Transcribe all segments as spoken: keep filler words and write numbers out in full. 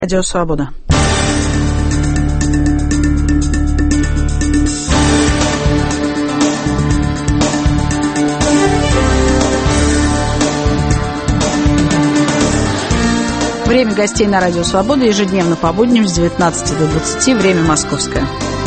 Радио Свобода. Время гостей на Радио Свобода ежедневно по будням с девятнадцати до двадцати, время московское.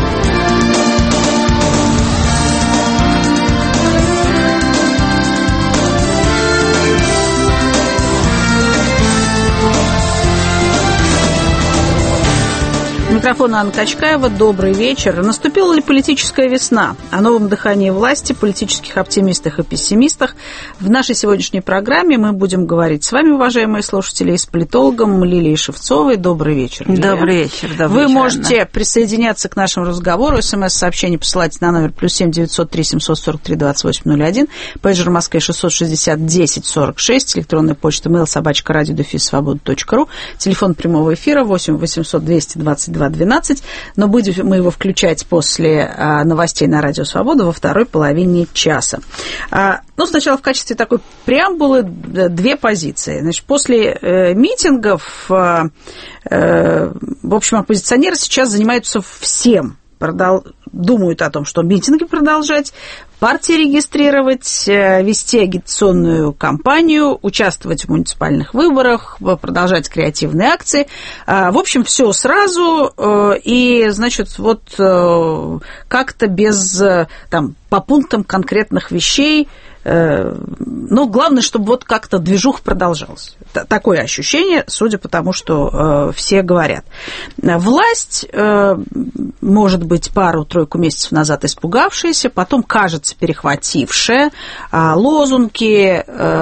Микрофон Анна Качкаева. Добрый вечер. Наступила ли политическая весна? О новом дыхании власти, политических оптимистах и пессимистах. В нашей сегодняшней программе мы будем говорить с вами, уважаемые слушатели, с политологом Лилией Шевцовой. Добрый вечер, Лилия. Добрый вечер. Добрый Вы вечер, можете Анна. присоединяться к нашему разговору. СМС-сообщение посылайте на номер плюс семь девятьсот три семьсот сорок три двадцать восемь ноль один. Пейджер в Москве шестьсот шестьдесят десять сорок шесть. Электронная почта mail собачка радио дефис свобода точка ру. Телефон прямого эфира восемь восемьсот двести двадцать два двенадцать, но будем мы его включать после а, новостей на Радио Свобода во второй половине часа. А, ну, сначала в качестве такой преамбулы две позиции. Значит, после э, митингов, э, э, в общем, оппозиционеры сейчас занимаются всем. Продол... Думают о том, что митинги продолжать, партии регистрировать, вести агитационную кампанию, участвовать в муниципальных выборах, продолжать креативные акции. В общем, все сразу и, значит, вот как-то без, там, по пунктам конкретных вещей. Но главное, чтобы вот как-то движуха продолжалась. Такое ощущение, судя по тому, что все говорят. Власть, может быть, пару-тройку месяцев назад испугавшаяся, потом, кажется, перехватившая лозунги,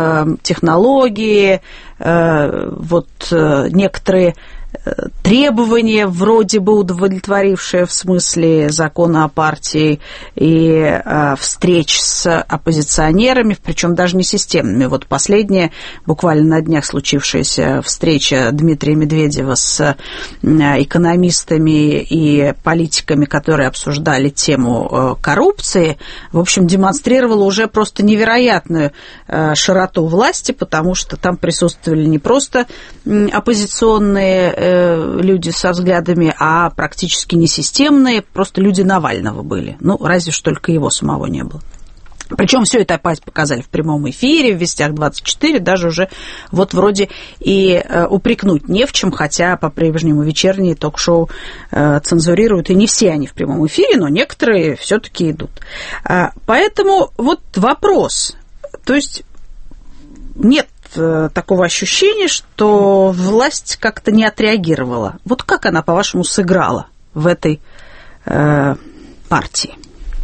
технологии, вот некоторые требования, вроде бы удовлетворившие в смысле закона о партии и э, встреч с оппозиционерами, причем даже не системными. Вот последняя, буквально на днях случившаяся встреча Дмитрия Медведева с э, экономистами и политиками, которые обсуждали тему э, коррупции, в общем, демонстрировала уже просто невероятную э, широту власти, потому что там присутствовали не просто э, оппозиционные люди со взглядами, а практически несистемные, просто люди Навального были. Ну, разве что только его самого не было. Причем все это опять показали в прямом эфире, в Вестях двадцать четыре, даже уже вот вроде и э, упрекнуть не в чем, хотя по-прежнему вечерние ток-шоу э, цензурируют, и не все они в прямом эфире, но некоторые все-таки идут. А, поэтому вот вопрос, то есть нет такого ощущения, что власть как-то не отреагировала. Вот как она, по-вашему, сыграла в этой э, партии?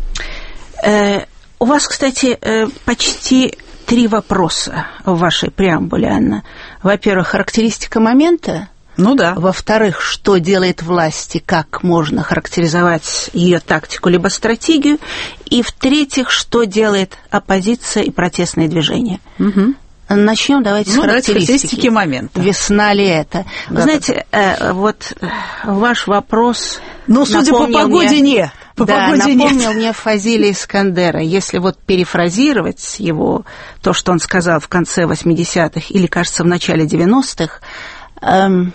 Э, у вас, кстати, э, почти три вопроса в вашей преамбуле, Анна. Во-первых, характеристика момента. Ну да. Во-вторых, что делает власть и как можно характеризовать ее тактику либо стратегию. И в-третьих, что делает оппозиция и протестные движения. Угу. Начнем, давайте, ну, с характеристики. характеристики момента. Весна ли это? Да, Вы знаете, э, вот ваш вопрос... Ну, судя по погоде, мне, нет. По да, погоде напомнил нет. мне Фазилия Искандера. Если вот перефразировать его, то, что он сказал в конце восьмидесятых или, кажется, в начале девяностых, эм,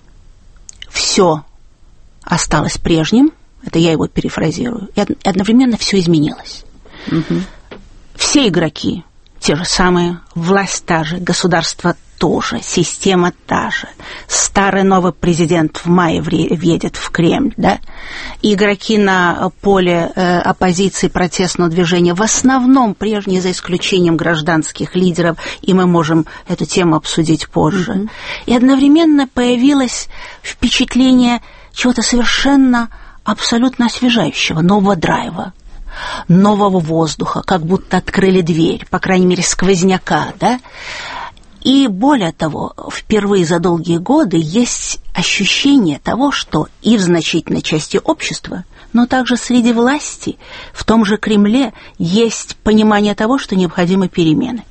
все осталось прежним, это я его перефразирую, и одновременно все изменилось. Угу. Все игроки те же самые, власть та же, государство тоже, система та же. Старый новый президент в мае въедет в Кремль, да? Игроки на поле э, оппозиции, протестного движения в основном прежние, за исключением гражданских лидеров, и мы можем эту тему обсудить позже. Mm-hmm. И одновременно появилось впечатление чего-то совершенно абсолютно освежающего, нового драйва, нового воздуха, как будто открыли дверь, по крайней мере, сквозняка, да? И более того, впервые за долгие годы есть ощущение того, что и в значительной части общества, но также среди власти, в том же Кремле, есть понимание того, что необходимы перемены.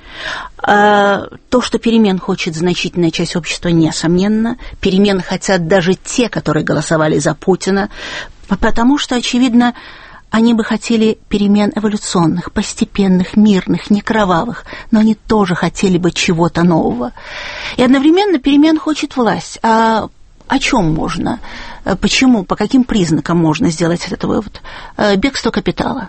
То, что перемен хочет значительная часть общества, несомненно. Перемен хотят даже те, которые голосовали за Путина, потому что, очевидно, они бы хотели перемен эволюционных, постепенных, мирных, не кровавых, но они тоже хотели бы чего-то нового. И одновременно перемен хочет власть. А о чем можно, почему, по каким признакам можно сделать этот вывод? Бегство капитала.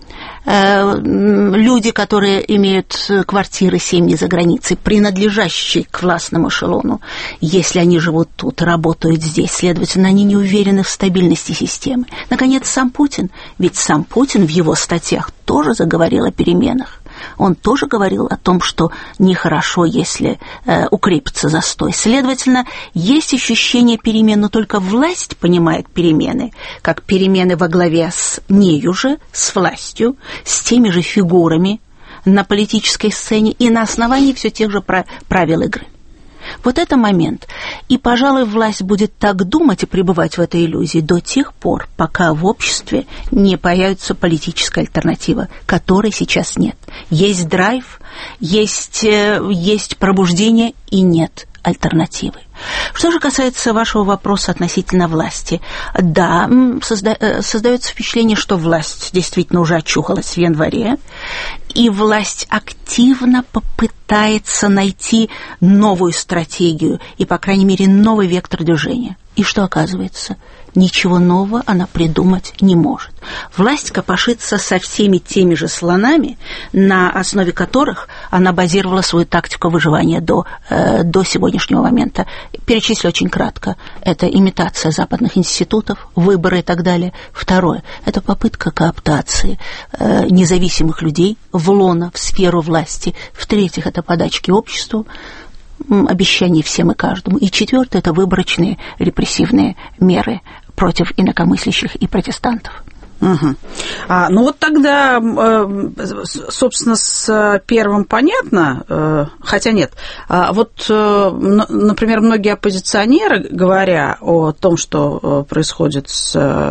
Люди, которые имеют квартиры, семьи за границей, принадлежащие к властному эшелону, если они живут тут, работают здесь, следовательно, они не уверены в стабильности системы. Наконец, сам Путин, ведь сам Путин в его статьях тоже заговорил о переменах. Он тоже говорил о том, что нехорошо, если э, укрепится застой. Следовательно, есть ощущение перемен, но только власть понимает перемены, как перемены во главе с нею же, с властью, с теми же фигурами на политической сцене и на основании все тех же правил игры. Вот это момент. И, пожалуй, власть будет так думать и пребывать в этой иллюзии до тех пор, пока в обществе не появится политическая альтернатива, которой сейчас нет. Есть драйв, есть, есть пробуждение и нет альтернативы. Что же касается вашего вопроса относительно власти, да, созда- создается впечатление, что власть действительно уже очухалась в январе, и власть активно попытается найти новую стратегию и, по крайней мере, новый вектор движения. И что оказывается? Ничего нового она придумать не может. Власть копошится со всеми теми же слонами, на основе которых она базировала свою тактику выживания до, э, до сегодняшнего момента. Перечислю очень кратко. Это имитация западных институтов, выборы и так далее. Второе – это попытка кооптации э, независимых людей в лоно, в сферу власти. В-третьих, это подачки обществу, обещаний всем и каждому. И четвертое – это выборочные репрессивные меры против инакомыслящих и протестантов. Угу. А, ну вот тогда, собственно, с первым понятно, хотя нет. Вот, например, многие оппозиционеры, говоря о том, что происходит с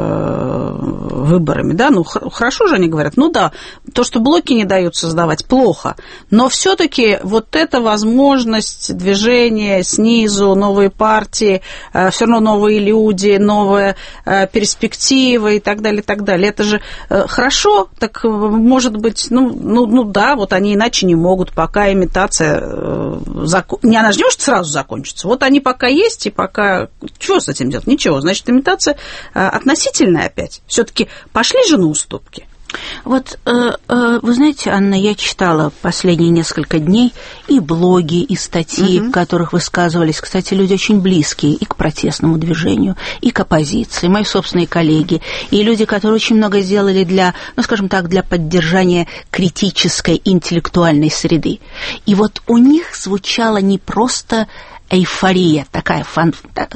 выборами, да, ну хорошо же они говорят, ну да, то, что блоки не дают создавать, плохо, но все-таки вот эта возможность движения снизу, новые партии, все равно новые люди, новая перспектива и так далее, и так далее. Это же хорошо, так может быть, ну, ну, ну да, вот они иначе не могут, пока имитация, закон... не она же не может сразу закончиться. Вот они пока есть, и пока... Чего с этим делать? Ничего. Значит, имитация относительная опять. Все-таки пошли же на уступки. Вот, вы знаете, Анна, я читала последние несколько дней и блоги, и статьи, угу. в которых высказывались, кстати, люди очень близкие и к протестному движению, и к оппозиции, мои собственные коллеги, и люди, которые очень много сделали для, ну, скажем так, для поддержания критической интеллектуальной среды. И вот у них звучала не просто эйфория, такая фан,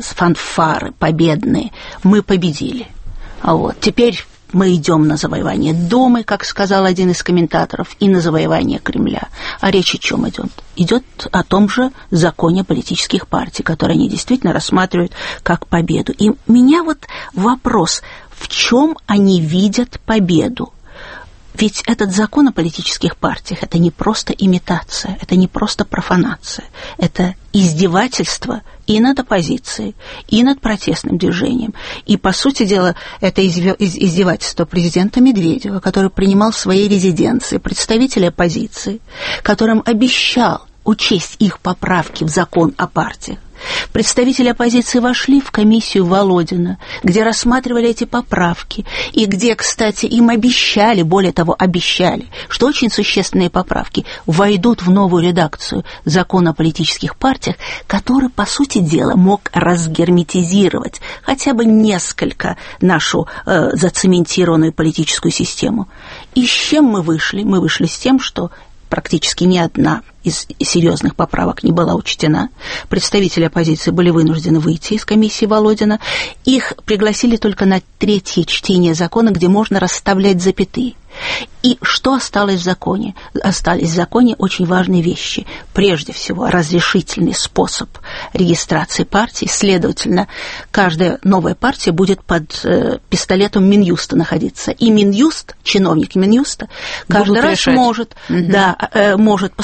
фанфары победные. Мы победили. А вот теперь... Мы идем на завоевание Думы, как сказал один из комментаторов, и на завоевание Кремля. А речь о чем идет? Идет о том же законе политических партий, которые они действительно рассматривают как победу. И меня вот вопрос, в чем они видят победу? Ведь этот закон о политических партиях – это не просто имитация, это не просто профанация, это издевательство и над оппозицией, и над протестным движением. И, по сути дела, это издевательство президента Медведева, который принимал в своей резиденции представителей оппозиции, которым обещал учесть их поправки в закон о партиях. Представители оппозиции вошли в комиссию Володина, где рассматривали эти поправки, и где, кстати, им обещали, более того, обещали, что очень существенные поправки войдут в новую редакцию закона о политических партиях, который, по сути дела, мог разгерметизировать хотя бы несколько нашу э, зацементированную политическую систему. И с чем мы вышли? Мы вышли с тем, что практически ни одна из серьезных поправок не была учтена. Представители оппозиции были вынуждены выйти из комиссии Володина. Их пригласили только на третье чтение закона, где можно расставлять запятые. И что осталось в законе? Остались в законе очень важные вещи. Прежде всего, разрешительный способ регистрации партии. Следовательно, каждая новая партия будет под э, пистолетом Минюста находиться. И Минюст, чиновник Минюста, каждый Будут раз решать. может, угу. да, э, может посмотреть,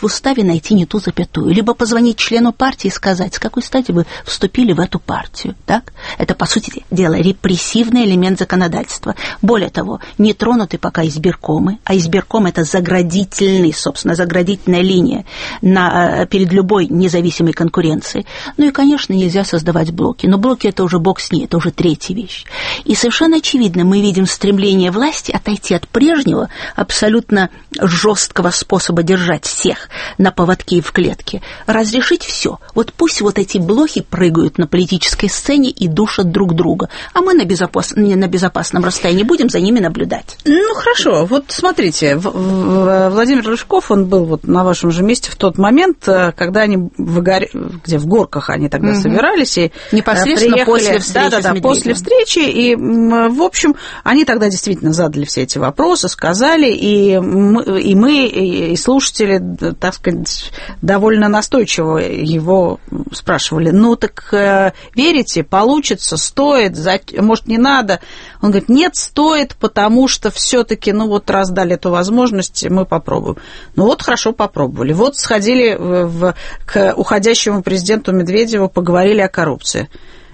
уставе найти не ту запятую, либо позвонить члену партии и сказать, с какой стати вы вступили в эту партию. Так? Это, по сути дела, репрессивный элемент законодательства. Более того, не тронуты пока избиркомы, а избирком – это заградительный, собственно, заградительная линия на, перед любой независимой конкуренцией. Ну и, конечно, нельзя создавать блоки. Но блоки – это уже бог с ней, это уже третья вещь. И совершенно очевидно, мы видим стремление власти отойти от прежнего, абсолютно жесткого способа держать всех на поводке и в клетке, разрешить все. Вот пусть вот эти блохи прыгают на политической сцене и душат друг друга, а мы на, безопас... на безопасном расстоянии будем за ними наблюдать. Ну, хорошо. Вот смотрите, Владимир Рыжков, он был вот на вашем же месте в тот момент, когда они в, Игорь... где в Горках они тогда угу. собирались и непосредственно приехали... после встречи да, да, да, после встречи, и, в общем, они тогда действительно задали все эти вопросы, сказали, и мы, и, мы, и слушатели, так сказать, довольно настойчиво его спрашивали, ну так э, верите, получится, стоит, за... может, не надо? Он говорит, нет, стоит, потому что все-таки, ну вот раз дали эту возможность, мы попробуем. Ну вот хорошо попробовали. Вот сходили в, в, к уходящему президенту Медведеву, поговорили о коррупции.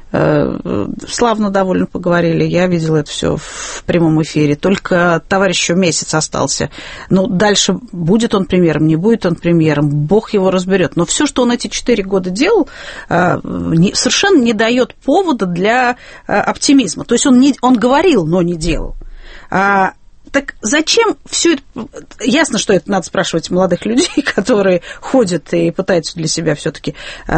Славно довольно поговорили, я видела это все в прямом эфире. Только товарищу месяц остался. Ну, дальше будет он премьером, не будет он премьером, бог его разберет. Но все, что он эти четыре года делал, совершенно не дает повода для оптимизма. То есть он, не, он говорил, но не делал. Так зачем все это? Ясно, что это надо спрашивать молодых людей, которые ходят и пытаются для себя все-таки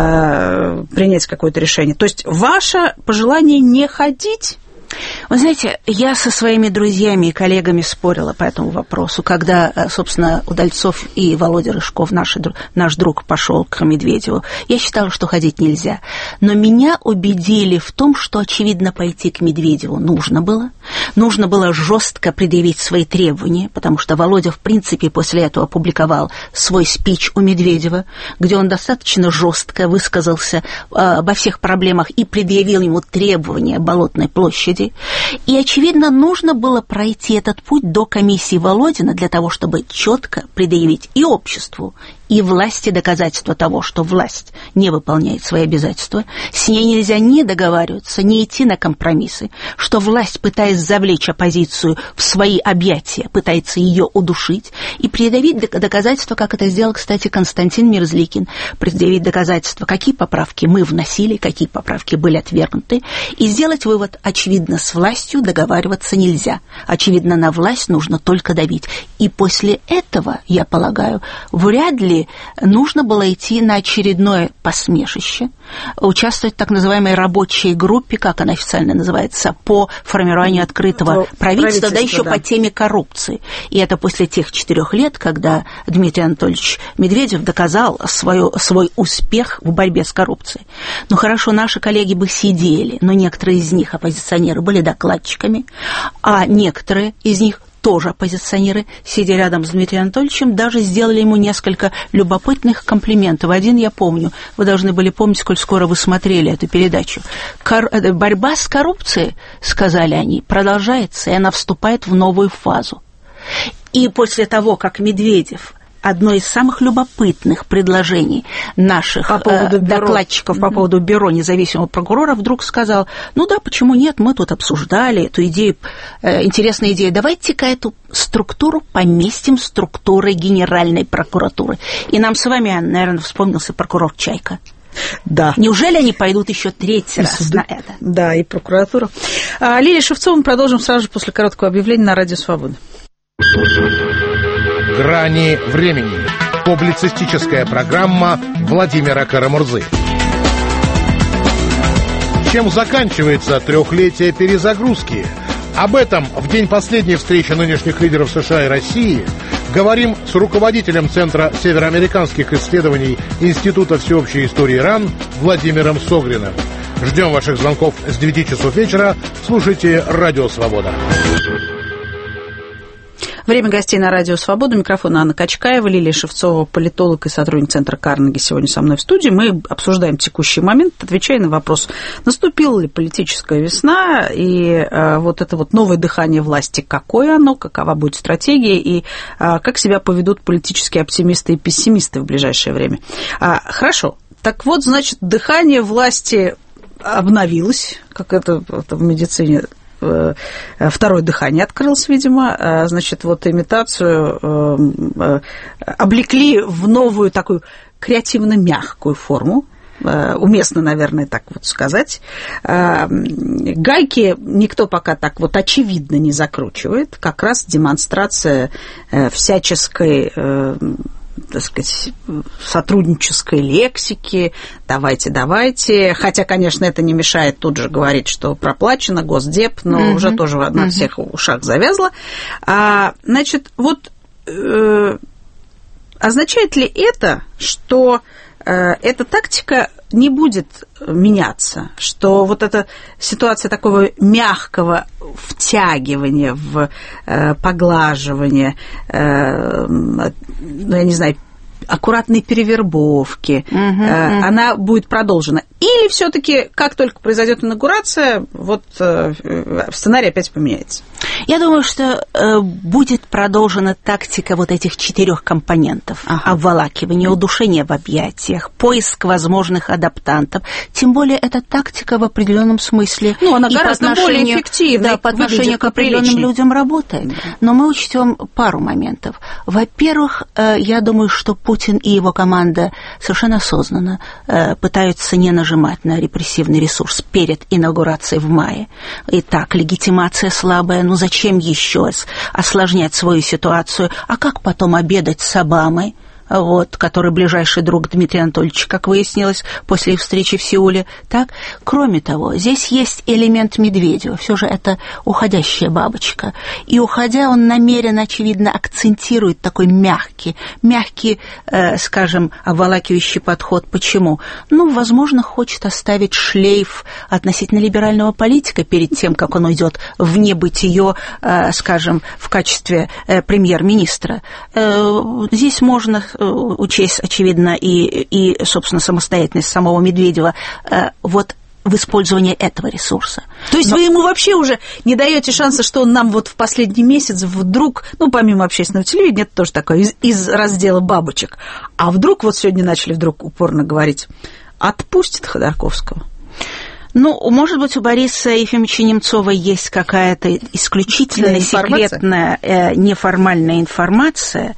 э, принять какое-то решение. То есть ваше пожелание не ходить? Вы знаете, я со своими друзьями и коллегами спорила по этому вопросу, когда, собственно, Удальцов и Володя Рыжков, наш, наш друг, пошел к Медведеву. Я считала, что ходить нельзя. Но меня убедили в том, что, очевидно, пойти к Медведеву нужно было. Нужно было жестко предъявить свои требования, потому что Володя, в принципе, после этого опубликовал свой спич у Медведева, где он достаточно жестко высказался обо всех проблемах и предъявил ему требования Болотной площади. И, очевидно, нужно было пройти этот путь до комиссии Володина для того, чтобы четко предъявить и обществу, и власти доказательства того, что власть не выполняет свои обязательства, с ней нельзя ни договариваться, ни идти на компромиссы, что власть, пытаясь завлечь оппозицию в свои объятия, пытается ее удушить, и предъявить доказательства, как это сделал, кстати, Константин Мерзликин, предъявить доказательства, какие поправки мы вносили, какие поправки были отвергнуты, и сделать вывод, очевидно, с властью договариваться нельзя, очевидно, на власть нужно только давить. И после этого, я полагаю, вряд ли нужно было идти на очередное посмешище, участвовать в так называемой рабочей группе, как она официально называется, по формированию открытого правительства, правительства, да еще да. по теме коррупции. И это после тех четырех лет, когда Дмитрий Анатольевич Медведев доказал свою, свой успех в борьбе с коррупцией. Ну хорошо, наши коллеги бы сидели, но некоторые из них, оппозиционеры, были докладчиками, а некоторые из них тоже оппозиционеры, сидя рядом с Дмитрием Анатольевичем, даже сделали ему несколько любопытных комплиментов. Один я помню, вы должны были помнить, сколь скоро вы смотрели эту передачу. Кор... Борьба с коррупцией, сказали они, продолжается, и она вступает в новую фазу. И после того, как Медведев одно из самых любопытных предложений наших по поводу э, докладчиков mm-hmm. по поводу бюро независимого прокурора вдруг сказал, ну да, почему нет, мы тут обсуждали эту идею, э, интересная идея, давайте-ка эту структуру поместим структурой Генеральной прокуратуры. И нам с вами, наверное, вспомнился прокурор Чайка. Да. Неужели они пойдут еще третий и раз суды. На это? Да, и прокуратура. А, Лилия Шевцова, мы продолжим сразу же после короткого объявления на Радио Свобода. «Грани времени». Публицистическая программа Владимира Карамурзы. Чем заканчивается трехлетие перезагрузки? Об этом в день последней встречи нынешних лидеров США и России говорим с руководителем Центра североамериканских исследований Института всеобщей истории РАН Владимиром Согриным. Ждем ваших звонков с девяти часов вечера. Слушайте «Радио Свобода». Время гостей на радио «Свобода». Микрофон Анна Качкаева, Лилия Шевцова, политолог и сотрудник Центра Карнеги, сегодня со мной в студии. Мы обсуждаем текущий момент, отвечая на вопрос, наступила ли политическая весна, и э, вот это вот новое дыхание власти, какое оно, какова будет стратегия, и э, как себя поведут политические оптимисты и пессимисты в ближайшее время. А, хорошо. Так вот, значит, дыхание власти обновилось, как это, это в медицине... Второе дыхание открылось, видимо. Значит, вот имитацию облекли в новую такую креативно-мягкую форму. Уместно, наверное, так вот сказать. Гайки никто пока так вот очевидно не закручивает. Как раз демонстрация всяческой... так сказать, сотруднической лексики, давайте, давайте, хотя, конечно, это не мешает тут же говорить, что проплачено, Госдеп, но uh-huh. уже тоже на uh-huh. всех ушах завязло. А, значит, вот э, означает ли это, что э, эта тактика не будет меняться, что вот эта ситуация такого мягкого втягивания в э, поглаживание, э, ну, я не знаю, аккуратной перевербовки, угу, э, угу. она будет продолжена? Или все-таки, как только произойдет инаугурация, вот э, сценарий опять поменяется? Я думаю, что э, будет продолжена тактика вот этих четырех компонентов. Ага. Обволакивание, удушение в объятиях, поиск возможных адаптантов. Тем более, эта тактика в определенном смысле... Ну, она гораздо более эффективна. Да, по отношению к определенным людям работает. Да. Но мы учтем пару моментов. Во-первых, э, я думаю, что Путин и его команда совершенно осознанно э, пытаются не нажимать на репрессивный ресурс перед инаугурацией в мае. Итак, легитимация слабая, ну зачем еще осложнять свою ситуацию? А как потом обедать с Обамой? Вот, который ближайший друг Дмитрия Анатольевича, как выяснилось, после их встречи в Сеуле. Так? Кроме того, здесь есть элемент Медведева. Все же это уходящая бабочка. И уходя, он намеренно, очевидно, акцентирует такой мягкий, мягкий, э, скажем, обволакивающий подход. Почему? Ну, возможно, хочет оставить шлейф относительно либерального политика перед тем, как он уйдет в небытие, э, скажем, в качестве э, премьер-министра. Э, здесь можно учесть, очевидно, и, и, собственно, самостоятельность самого Медведева э, вот в использовании этого ресурса. То есть Но... вы ему вообще уже не даете шанса, что он нам вот в последний месяц вдруг, ну, помимо общественного телевидения, это тоже такое, из, из раздела бабочек, а вдруг вот сегодня начали вдруг упорно говорить, отпустит Ходорковского? Ну, может быть, у Бориса Ефимовича Немцова есть какая-то исключительно секретная, э, неформальная информация.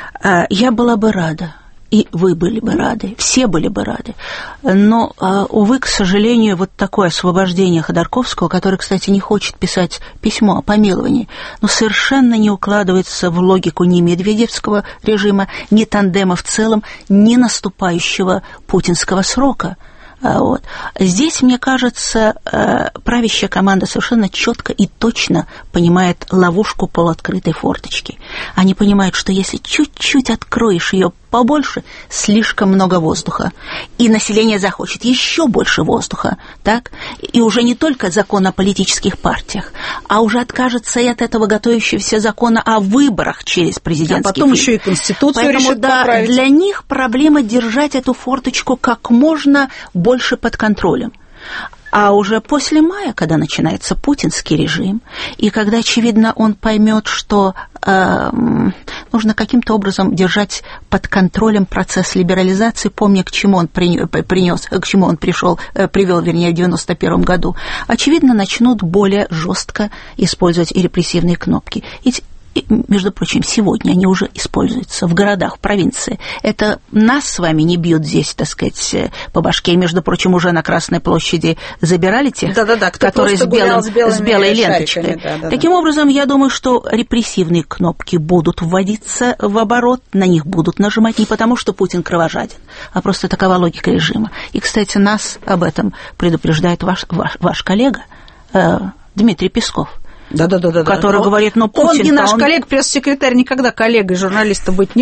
Я была бы рада, и вы были бы рады, все были бы рады. Но, увы, к сожалению, вот такое освобождение Ходорковского, который, кстати, не хочет писать письмо о помиловании, но совершенно не укладывается в логику ни медведевского режима, ни тандема в целом, ни наступающего путинского срока. Вот. Здесь, мне кажется, правящая команда совершенно четко и точно понимает ловушку полуоткрытой форточки. Они понимают, что если чуть-чуть откроешь ее побольше, слишком много воздуха. И население захочет еще больше воздуха. Так? И уже не только закон о политических партиях, а уже откажется и от этого готовящегося закона о выборах через президентский А потом фильм. еще и Конституцию Поэтому, решат да, поправить. Для них проблема держать эту форточку как можно больше под контролем. А уже после мая, когда начинается путинский режим, и когда, очевидно, он поймет, что э, нужно каким-то образом держать под контролем процесс либерализации, помня, к чему он принес, к чему он пришел, привел, вернее, в девяносто первом году, очевидно, начнут более жестко использовать и репрессивные кнопки. Ведь, между прочим, сегодня они уже используются в городах, в провинции. Это нас с вами не бьют здесь, так сказать, по башке. И, между прочим, уже на Красной площади забирали тех, Да-да-да, которые с, белым, с, белыми с белой ленточкой. Да-да-да. Таким образом, я думаю, что репрессивные кнопки будут вводиться в оборот, на них будут нажимать не потому, что Путин кровожаден, а просто такова логика режима. И, кстати, нас об этом предупреждает ваш, ваш, ваш коллега э, Дмитрий Песков. Да, да, да, да, который да. говорит, ну, Путин... Он и наш он... коллега, пресс-секретарь, никогда коллегой журналиста быть не может.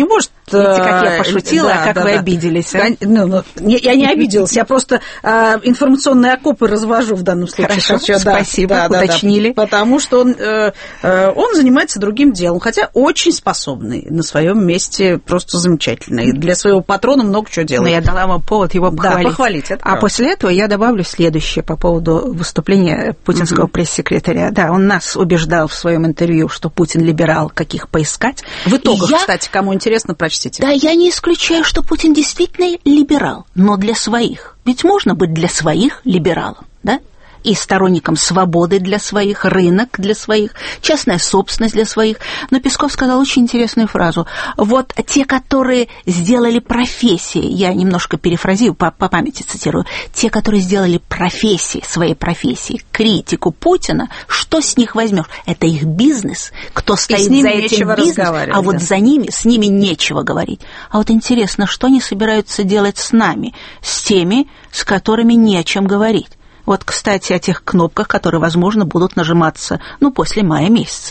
Видите, как я пошутила, да, а как да, вы да. обиделись. А? Ну, ну, я не обиделась, я просто э, информационные окопы развожу в данном случае. Хорошо, хочу, спасибо, да, да, уточнили. Да, потому что он, э, э, он занимается другим делом, хотя очень способный, на своем месте просто замечательный. Для своего патрона много чего делает. Но я дала вам повод его похвалить. Да, похвалить это а правда. После этого я добавлю следующее по поводу выступления путинского угу. пресс-секретаря. Да, он нас убеждал в своем интервью, что Путин либерал, каких поискать. В итогах, я... кстати, кому интересно, прочтите. Да, я не исключаю, что Путин действительно либерал, но для своих. Ведь можно быть для своих либералом, да? И сторонником свободы для своих, рынок для своих, частная собственность для своих. Но Песков сказал очень интересную фразу. Вот те, которые сделали профессии, я немножко перефразирую, по, по памяти цитирую, те, которые сделали профессии, своей профессии, критику Путина, что с них возьмешь? Это их бизнес, кто стоит за этим бизнесом, а вот да. за ними, с ними нечего говорить. А вот интересно, что они собираются делать с нами, с теми, с которыми не о чем говорить. Вот, кстати, о тех кнопках, которые, возможно, будут нажиматься, ну, после мая месяца.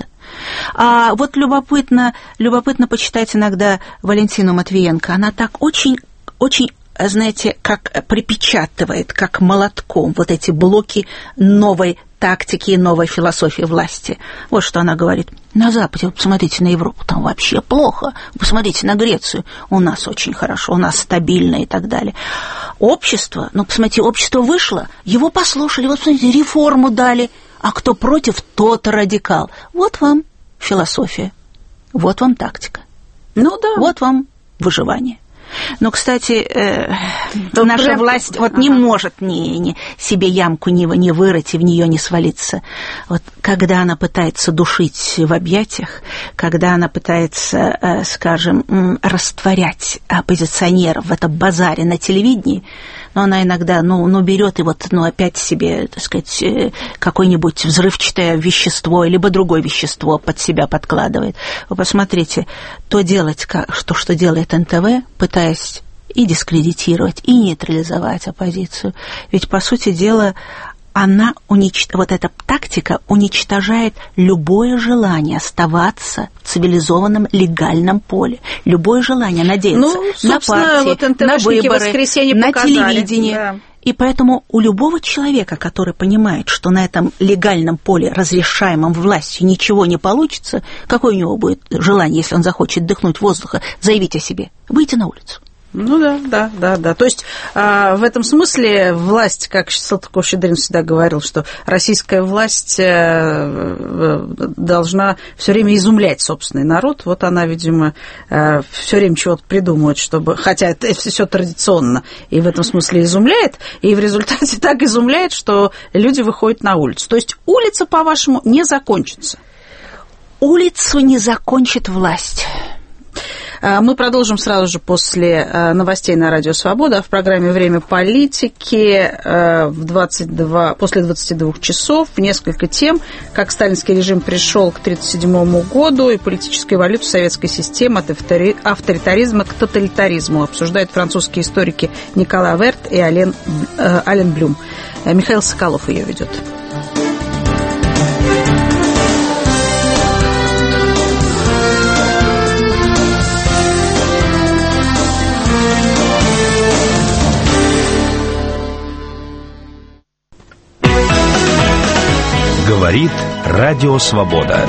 А вот любопытно, любопытно почитать иногда Валентину Матвиенко. Она так очень, очень, знаете, как припечатывает, как молотком вот эти блоки новой тактики и новой философии власти. Вот что она говорит. На Западе, вот посмотрите на Европу, там вообще плохо. Посмотрите на Грецию, у нас очень хорошо, у нас стабильно и так далее. Общество, ну, посмотрите, общество вышло, его послушали, вот, посмотрите, реформу дали, а кто против, тот радикал. Вот вам философия, вот вам тактика. Ну да. Вот вам выживание. Но, кстати, э, наша прям... власть вот ага. не может ни, ни себе ямку не, не вырыть и в нее не свалиться. Вот когда она пытается душить в объятиях, когда она пытается, э, скажем, растворять оппозиционеров в этом базаре на телевидении, но она иногда, ну, ну берет и вот, ну, опять себе, так сказать, какое-нибудь взрывчатое вещество, либо другое вещество под себя подкладывает. Вы посмотрите, то делать, что, что делает эн тэ вэ, пытаясь и дискредитировать, и нейтрализовать оппозицию. Ведь, по сути дела, она унич... вот эта тактика уничтожает любое желание оставаться в цивилизованном легальном поле, любое желание надеяться ну, на партии, вот на выборы, на показали. телевидение. Да. И поэтому у любого человека, который понимает, что на этом легальном поле, разрешаемом властью, ничего не получится, какое у него будет желание, если он захочет дыхнуть воздуха, заявить о себе, выйти на улицу. Ну да, да, да, да. То есть а, в этом смысле власть, как Салтыков-Щедрин всегда говорил, что российская власть а, должна все время изумлять собственный народ. Вот она, видимо, а, все время чего-то придумывает, чтобы, хотя это все традиционно, и в этом смысле изумляет, и в результате так изумляет, что люди выходят на улицу. То есть улица, по-вашему, не закончится? Улицу не закончит власть. Мы продолжим сразу же после новостей на Радио Свобода. В программе «Время политики» в двадцать два, после двадцати двух часов несколько тем, как сталинский режим пришел к тридцать седьмому году и политическую эволюцию советской системы от авторитаризма к тоталитаризму. Обсуждают французские историки Николай Верт и Ален, Ален Блюм. Михаил Соколов ее ведет. Говорит Радио Свобода.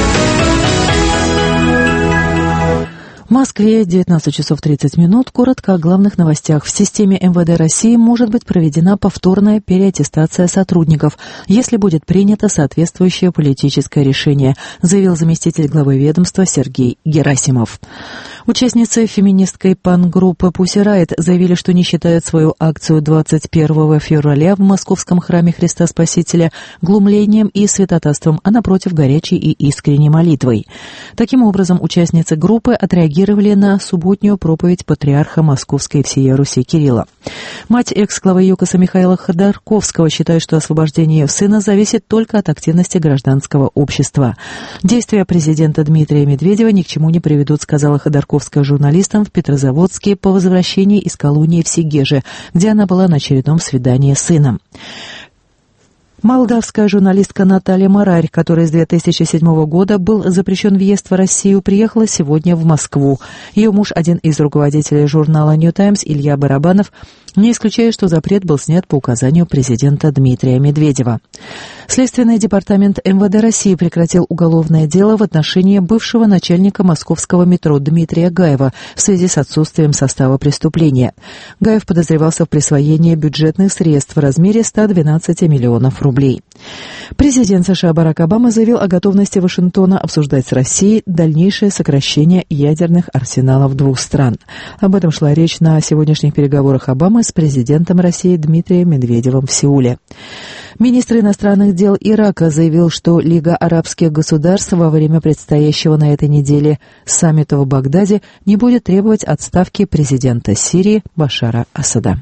В Москве девятнадцать часов тридцать минут. Коротко о главных новостях. В системе эм вэ дэ России может быть проведена повторная переаттестация сотрудников, если будет принято соответствующее политическое решение, заявил заместитель главы ведомства Сергей Герасимов. Участницы феминистской панк-группы Pussy Riot заявили, что не считают свою акцию двадцать первого февраля в Московском храме Христа Спасителя глумлением и святотатством, а напротив горячей и искренней молитвой. Таким образом, участницы группы отреагировали на субботнюю проповедь патриарха Московской и всея Руси Кирилла. Мать экс-главы ЮКОСа Михаила Ходорковского считает, что освобождение ее сына зависит только от активности гражданского общества. Действия президента Дмитрия Медведева ни к чему не приведут, сказала Ходорковская журналистам в Петрозаводске по возвращении из колонии в Сегеже, где она была на очередном свидании с сыном. Молдавская журналистка Наталья Марарь, которой с две тысячи седьмого года был запрещен въезд в Россию, приехала сегодня в Москву. Ее муж, один из руководителей журнала «Нью Таймс», Илья Барабанов, не исключает, что запрет был снят по указанию президента Дмитрия Медведева. Следственный департамент эм вэ дэ России прекратил уголовное дело в отношении бывшего начальника московского метро Дмитрия Гаева в связи с отсутствием состава преступления. Гаев подозревался в присвоении бюджетных средств в размере ста двенадцати миллионов рублей. Президент США Барак Обама заявил о готовности Вашингтона обсуждать с Россией дальнейшее сокращение ядерных арсеналов двух стран. Об этом шла речь на сегодняшних переговорах Обамы с президентом России Дмитрием Медведевым в Сеуле. Министр иностранных дел Ирака заявил, что Лига арабских государств во время предстоящего на этой неделе саммита в Багдаде не будет требовать отставки президента Сирии Башара Асада.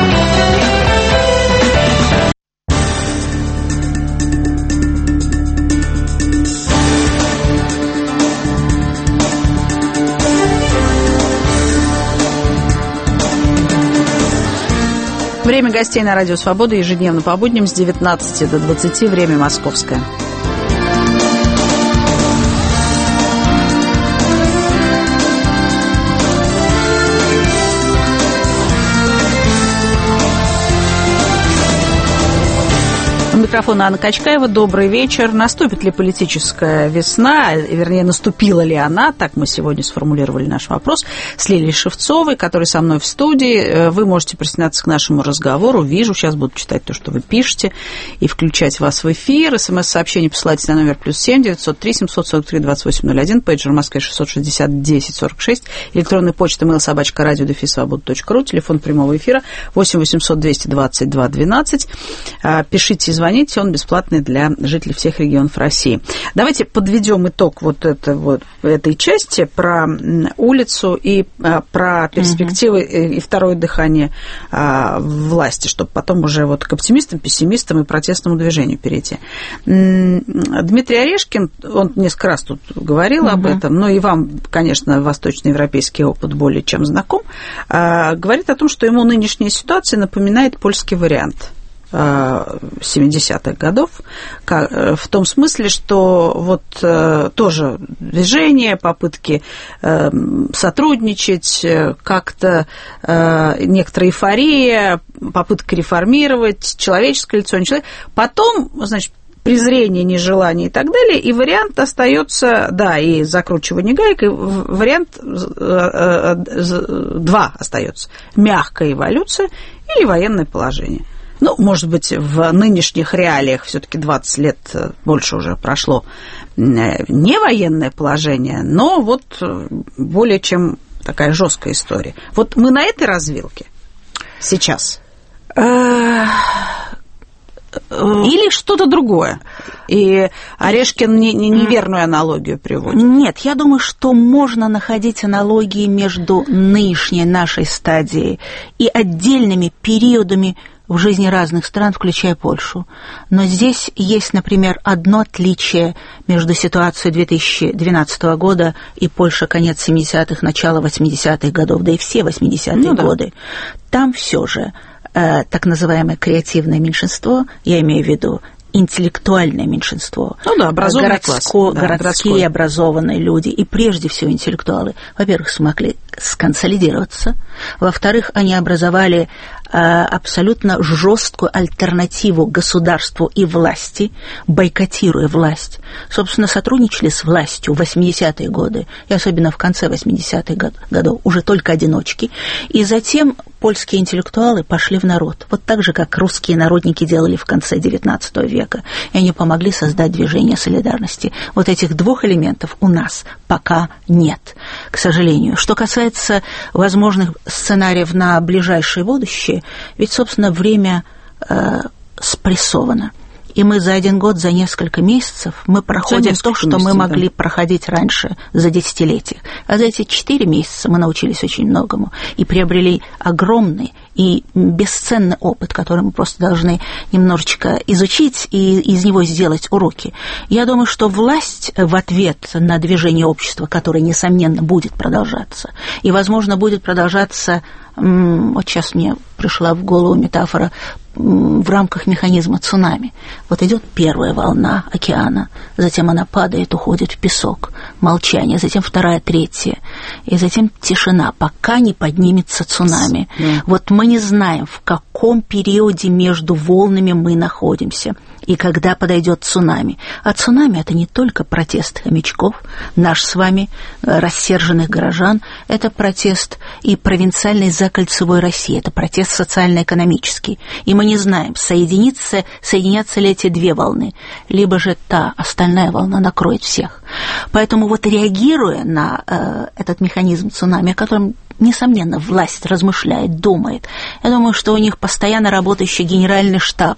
Время гостей на Радио Свобода ежедневно по будням с девятнадцати до двадцати, время московское. У микрофона Анна Качкаева. Добрый вечер. Наступит ли политическая весна, вернее, наступила ли она? Так мы сегодня сформулировали наш вопрос с Лилией Шевцовой, которая со мной в студии. Вы можете присоединяться к нашему разговору. Вижу, сейчас буду читать то, что вы пишете, и включать вас в эфир. СМС-сообщение посылайте на номер плюс семь девятьсот три семьсот сорок три двадцать восемь ноль один, пейджер в Москве шестьсот шестьдесят десять сорок шесть, электронная почта mail собачка радио дефис свобода точка ру, телефон прямого эфира восемь восемьсот двести двадцать два двенадцать. Пишите и звоните, он бесплатный для жителей всех регионов России. Давайте подведем итог вот, это, вот этой части про улицу и а, про перспективы uh-huh. и второе дыхание а, власти, чтобы потом уже вот к оптимистам, пессимистам и протестному движению перейти. Дмитрий Орешкин, он несколько раз тут говорил uh-huh. об этом, но и вам, конечно, восточноевропейский опыт более чем знаком, а, говорит о том, что ему нынешняя ситуация напоминает польский вариант семидесятых годов, в том смысле, что вот тоже движение, попытки сотрудничать, как-то некоторая эйфория, попытка реформировать, человеческое лицо, не человек. Потом, значит, презрение, нежелание и так далее, и вариант остается, да, и закручивание гаек, и вариант два остается: мягкая эволюция или военное положение. Ну, может быть, в нынешних реалиях все-таки двадцать лет больше уже прошло не военное положение, но вот более чем такая жесткая история. Вот мы на этой развилке сейчас. Или что-то другое. И Орешкин не, не, неверную аналогию приводит. Нет, я думаю, что можно находить аналогии между нынешней нашей стадией и отдельными периодами в жизни разных стран, включая Польшу. Но здесь есть, например, одно отличие между ситуацией две тысячи двенадцатого года и Польша конец семидесятых, начало восьмидесятых годов, да и все восьмидесятые ну, годы. Да. Там все же э, так называемое креативное меньшинство, я имею в виду интеллектуальное меньшинство, ну да, образованный городско, класс, да, городские городской. Образованные люди и прежде всего интеллектуалы, во-первых, смогли сконсолидироваться, во-вторых, они образовали э, абсолютно жесткую альтернативу государству и власти, бойкотируя власть. Собственно, сотрудничали с властью в восьмидесятые годы, и особенно в конце восьмидесятых годов, уже только одиночки. И затем польские интеллектуалы пошли в народ, вот так же, как русские народники делали в конце девятнадцатого века, и они помогли создать движение солидарности. Вот этих двух элементов у нас пока нет, к сожалению. Что касается возможных сценариев на ближайшее будущее, ведь, собственно, время э, спрессовано. И мы за один год, за несколько месяцев мы проходим то, что месяцев, мы могли да. проходить раньше за десятилетия. А за эти четыре месяца мы научились очень многому и приобрели огромный и бесценный опыт, который мы просто должны немножечко изучить и из него сделать уроки. Я думаю, что власть в ответ на движение общества, которое, несомненно, будет продолжаться, и, возможно, будет продолжаться, вот сейчас мне пришла в голову метафора в рамках механизма цунами. Вот идет первая волна океана, затем она падает, уходит в песок, молчание, затем вторая, третья, и затем тишина, пока не поднимется цунами. Mm. Вот мы не знаем, в каком периоде между волнами мы находимся и когда подойдет цунами. А цунами – это не только протест хомячков, наш с вами, рассерженных горожан, это протест и провинциальной закольцевой России, это протест социально-экономический. И мы не знаем, соединиться, соединятся ли эти две волны, либо же та остальная волна накроет всех. Поэтому вот реагируя на э, этот механизм цунами, о котором, несомненно, власть размышляет, думает, я думаю, что у них постоянно работающий генеральный штаб,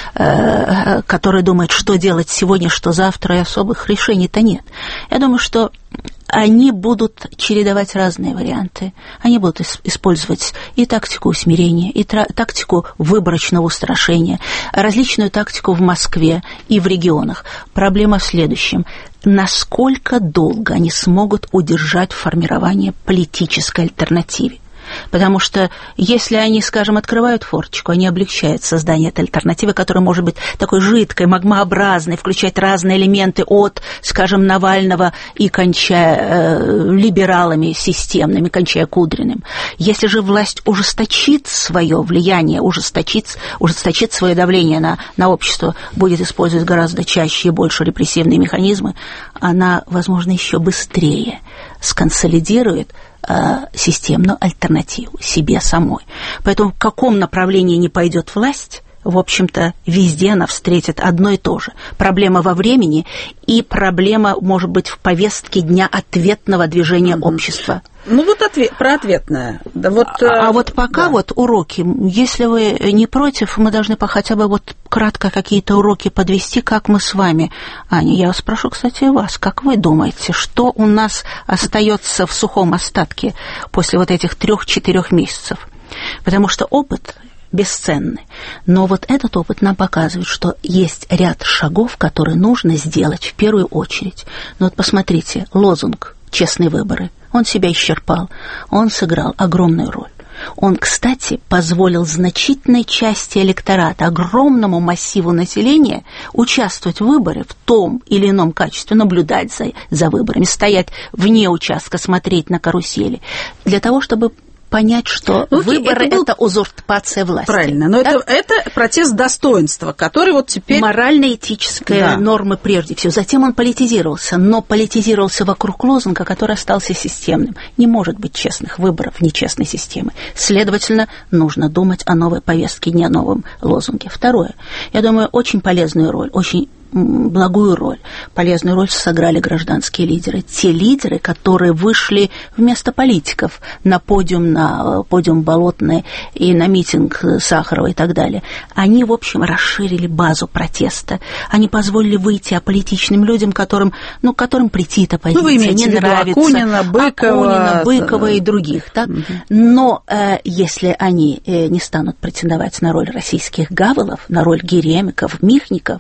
э, который думает, что делать сегодня, что завтра, и особых решений-то нет. Я думаю, что они будут чередовать разные варианты. Они будут использовать и тактику усмирения, и тактику выборочного устрашения, различную тактику в Москве и в регионах. Проблема в следующем. Насколько долго они смогут удержать формирование политической альтернативы? Потому что если они, скажем, открывают форточку, они облегчают создание этой альтернативы, которая может быть такой жидкой, магмообразной, включать разные элементы от, скажем, Навального и кончая э, либералами системными, кончая Кудриным. Если же власть ужесточит свое влияние, ужесточит, ужесточит свое давление на, на общество, будет использовать гораздо чаще и больше репрессивные механизмы, она, возможно, еще быстрее сконсолидирует системную альтернативу себе самой. Поэтому в каком направлении не пойдет власть, в общем-то, везде она встретит одно и то же. Проблема во времени и проблема, может быть, в повестке дня ответного движения mm-hmm. общества. Ну вот ответ, про ответное. Да, вот, а, а вот пока да. вот уроки, если вы не против, мы должны по хотя бы вот кратко какие-то уроки подвести, как мы с вами. Аня, я вас спрошу, кстати, вас, как вы думаете, что у нас остается в сухом остатке после вот этих трех-четырех месяцев? Потому что опыт бесценный. Но вот этот опыт нам показывает, что есть ряд шагов, которые нужно сделать в первую очередь. Ну вот посмотрите, лозунг «Честные выборы». Он себя исчерпал, он сыграл огромную роль. Он, кстати, позволил значительной части электората, огромному массиву населения участвовать в выборах в том или ином качестве, наблюдать за, за выборами, стоять вне участка, смотреть на карусели, для того, чтобы понять, что ну, выборы – это, был... это узурпация власти. Правильно, но это, это протест достоинства, который вот теперь… Морально-этические да. нормы прежде всего. Затем он политизировался, но политизировался вокруг лозунга, который остался системным. Не может быть честных выборов в нечестной системе. Следовательно, нужно думать о новой повестке, не о новом лозунге. Второе. Я думаю, очень полезную роль, очень благую роль, полезную роль сыграли гражданские лидеры. Те лидеры, которые вышли вместо политиков на подиум, на подиум Болотной и на митинг Сахарова и так далее. Они, в общем, расширили базу протеста. Они позволили выйти аполитичным людям, которым, ну, которым претит оппозиция, ну, вы имеете не нравится. Акунина, Быкова, Акунина, Быкова и других. Так? Угу. Но э, если они э, не станут претендовать на роль российских Гавелов, на роль Геремиков, Михников,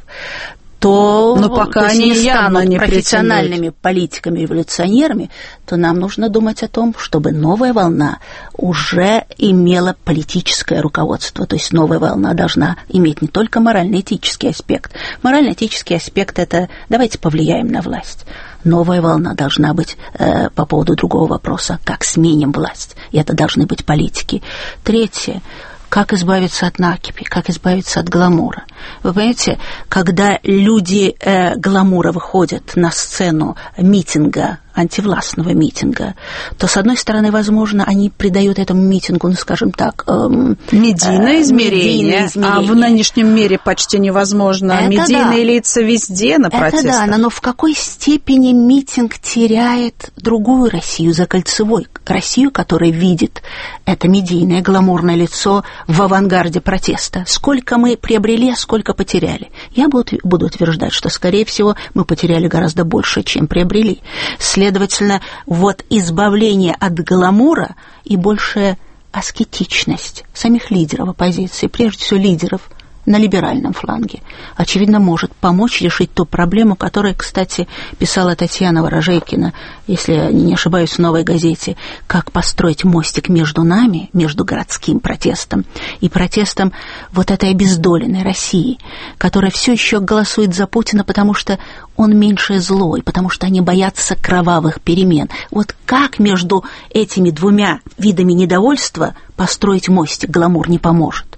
то, но пока то они не станут не профессиональными политиками-революционерами, то нам нужно думать о том, чтобы новая волна уже имела политическое руководство. То есть новая волна должна иметь не только морально-этический аспект. Морально-этический аспект – это давайте повлияем на власть. Новая волна должна быть э, по поводу другого вопроса, как сменим власть. И это должны быть политики. Третье. Как избавиться от накипи, как избавиться от гламура. Вы понимаете, когда люди э, гламура выходят на сцену митинга, антивластного митинга, то, с одной стороны, возможно, они придают этому митингу, ну, скажем так, эм, медийное, э, измерение, медийное измерение. А в нынешнем мире почти невозможно. Это медийные да. лица везде на протестах. Это да, но в какой степени митинг теряет другую Россию, закольцевой Россию, которая видит это медийное, гламурное лицо в авангарде протеста. Сколько мы приобрели, а сколько потеряли. Я буду, буду утверждать, что, скорее всего, мы потеряли гораздо больше, чем приобрели. Следовательно, вот избавление от гламура и большая аскетичность самих лидеров оппозиции, прежде всего лидеров на либеральном фланге, очевидно, может помочь решить ту проблему, которую, кстати, писала Татьяна Ворожейкина, если я не ошибаюсь, в «Новой газете», как построить мостик между нами, между городским протестом и протестом вот этой обездоленной России, которая все еще голосует за Путина, потому что он меньшее зло, и потому что они боятся кровавых перемен. Вот как между этими двумя видами недовольства построить мостик? Гламур не поможет.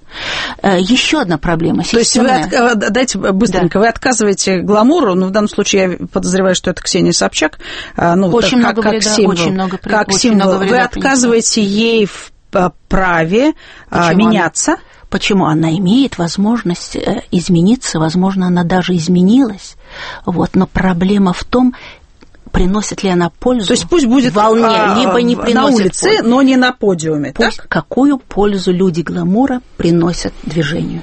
Еще одна проблема системная. То есть вы, от... дайте быстренько, да. Вы отказываете гламуру, ну, в данном случае я подозреваю, что это Ксения Собчак, ну, очень как, много как вреда, символ, очень много, как очень символ. много вреда вы отказываете принесла. Ей в праве Почему меняться? Она... Почему? Она имеет возможность измениться, возможно, она даже изменилась, вот, но проблема в том, приносит ли она пользу. То есть пусть будет волне, а, либо не приносит на улице, пользу. Но не на подиуме. Пусть так? Какую пользу люди гламура приносят движению.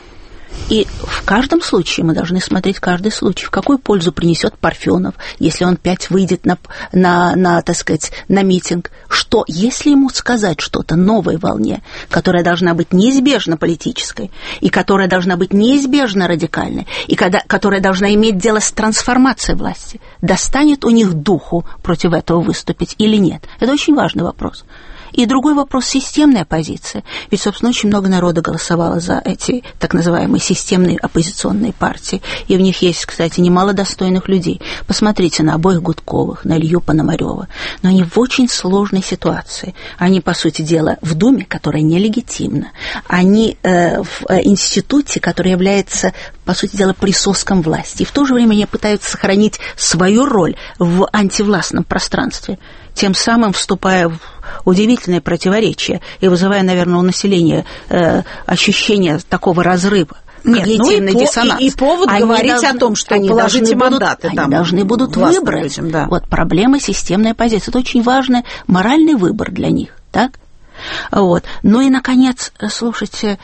И в каждом случае мы должны смотреть каждый случай, в какую пользу принесет Парфенов, если он опять выйдет на, на, на, так сказать, на митинг. Что, если ему сказать что-то новой волне, которая должна быть неизбежно политической, и которая должна быть неизбежно радикальной, и когда, которая должна иметь дело с трансформацией власти, достанет у них духу против этого выступить или нет? Это очень важный вопрос. И другой вопрос – системная оппозиция. Ведь, собственно, очень много народа голосовало за эти так называемые системные оппозиционные партии. И в них есть, кстати, немало достойных людей. Посмотрите на обоих Гудковых, на Илью Пономарёва. Но они в очень сложной ситуации. Они, по сути дела, в Думе, которая нелегитимна. Они э, в институте, который является, по сути дела, присоском власти. И в то же время они пытаются сохранить свою роль в антивластном пространстве, тем самым вступая в удивительное противоречие и вызывая, наверное, у населения э, ощущение такого разрыва. Нет, когнитивный ну и, диссонанс. И, и повод они говорить должны, о том, что они положите будут, мандаты. Они там, должны будут выбрать. Людям, да. Вот проблема системной оппозиции. Это очень важный моральный выбор для них. Так? Вот. Ну и, наконец, слушайте,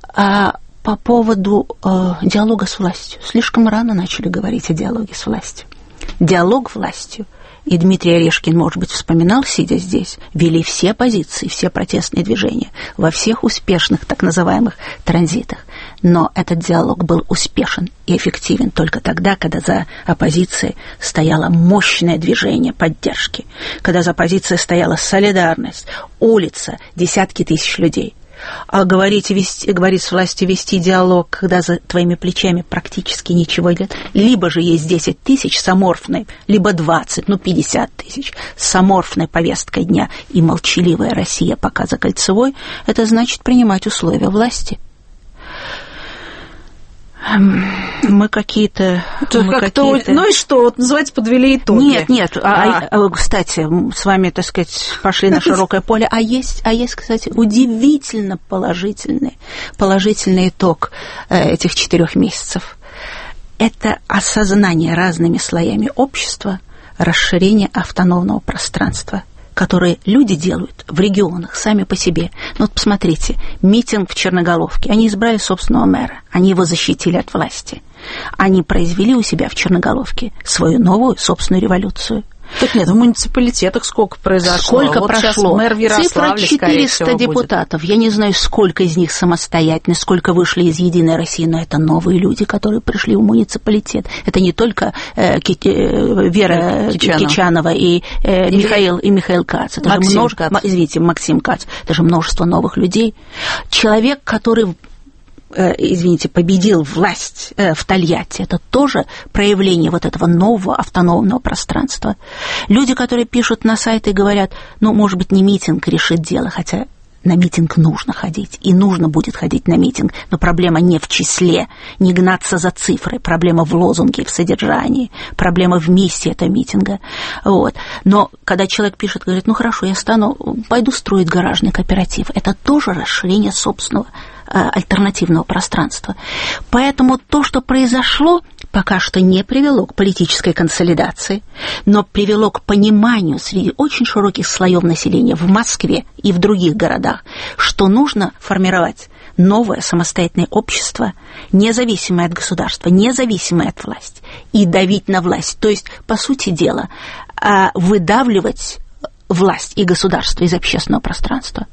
а по поводу э, диалога с властью. Слишком рано начали говорить о диалоге с властью. Диалог властью. И Дмитрий Орешкин, может быть, вспоминал, сидя здесь, вели все оппозиции, все протестные движения во всех успешных так называемых транзитах. Но этот диалог был успешен и эффективен только тогда, когда за оппозицией стояло мощное движение поддержки, когда за оппозицией стояла солидарность, улица, десятки тысяч людей. А говорить, вести, говорить с властью, вести диалог, когда за твоими плечами практически ничего нет. Либо же есть десять тысяч с аморфной, либо двадцать, ну пятьдесят тысяч с аморфной повесткой дня и молчаливая Россия пока за кольцевой, это значит принимать условия власти. Мы какие-то... Мы какие-то... Ну и что? Вот, называется, подвели итоги. Нет, нет. А, а, кстати, с вами, так сказать, пошли на широкое поле. А есть, а есть, кстати, удивительно положительный, положительный итог этих четырех месяцев. Это осознание разными слоями общества расширения автономного пространства, которые люди делают в регионах сами по себе. Ну вот посмотрите, митинг в Черноголовке. Они избрали собственного мэра, они его защитили от власти. Они произвели у себя в Черноголовке свою новую собственную революцию. Так нет, в муниципалитетах сколько произошло? Сколько вот прошло? Мэр Цифра четыреста депутатов. Будет. Я не знаю, сколько из них самостоятельны, сколько вышли из «Единой России», но это новые люди, которые пришли в муниципалитет. Это не только э, Кити, э, Вера Кичанова, Кичанова и, э, и Михаил, и Михаил Кац. Это Максим же множ... Кац. Извините, Максим Кац. Это же множество новых людей. Человек, который... извините, победил власть в Тольятти. Это тоже проявление вот этого нового автономного пространства. Люди, которые пишут на сайты и говорят, ну, может быть, не митинг решит дело, хотя на митинг нужно ходить, и нужно будет ходить на митинг, но проблема не в числе, не гнаться за цифры, проблема в лозунге, в содержании, проблема в миссии этого митинга. Вот. Но когда человек пишет, говорит, ну, хорошо, я стану, пойду строить гаражный кооператив, это тоже расширение собственного альтернативного пространства. Поэтому то, что произошло, пока что не привело к политической консолидации, но привело к пониманию среди очень широких слоев населения в Москве и в других городах, что нужно формировать новое самостоятельное общество, независимое от государства, независимое от власти, и давить на власть. То есть, по сути дела, выдавливать власть и государство из общественного пространства.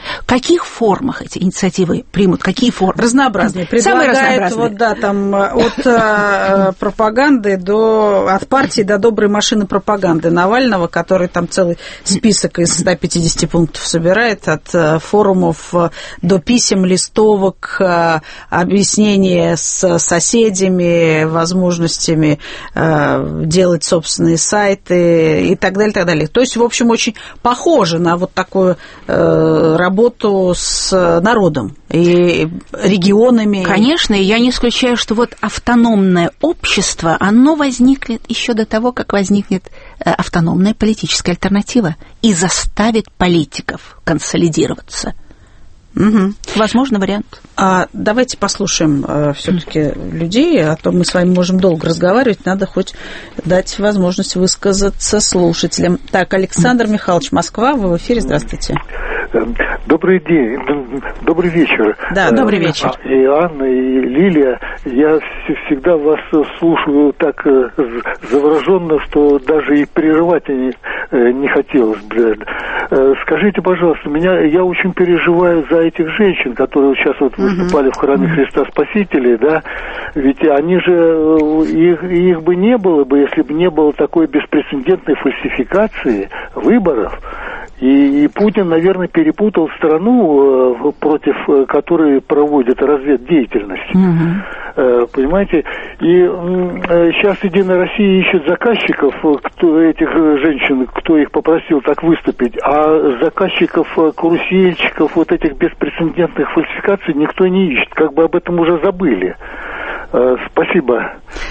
В каких формах эти инициативы примут? Какие формы? Разнообразные. Предлагают, самые разнообразные. Вот, да, там, от э, пропаганды до... От партии до доброй машины пропаганды Навального, который там целый список из ста пятидесяти пунктов собирает, от э, форумов до писем, листовок, э, объяснения с соседями, возможностями э, делать собственные сайты и так далее, и так далее. То есть, в общем, очень похоже на вот такую э, работу с народом и регионами. Конечно, и я не исключаю, что вот автономное общество, оно возникнет еще до того, как возникнет автономная политическая альтернатива и заставит политиков консолидироваться. Угу. Возможно, вариант. А давайте послушаем э, все-таки mm. людей, а то мы с вами можем долго разговаривать, надо хоть дать возможность высказаться слушателям. Так, Александр mm. Михайлович, Москва, вы в эфире, здравствуйте. Добрый день, добрый вечер. Да, добрый вечер. И Анна, и Лилия, я всегда вас слушаю так завороженно, что даже и прерывать не, не хотелось бы. Скажите, пожалуйста, меня, я очень переживаю за этих женщин, которые сейчас вот выступали в храме Христа Спасителя, да, ведь они же, их, их бы не было бы, если бы не было такой беспрецедентной фальсификации выборов. И, и Путин, наверное, перепутал страну, э, против э, которой проводит разведдеятельность. Mm-hmm. Э, понимаете? И э, сейчас Единая Россия ищет заказчиков, кто, этих женщин, кто их попросил так выступить, а заказчиков, карусельщиков, вот этих беспрецедентных фальсификаций никто не ищет. Как бы об этом уже забыли. Э, спасибо.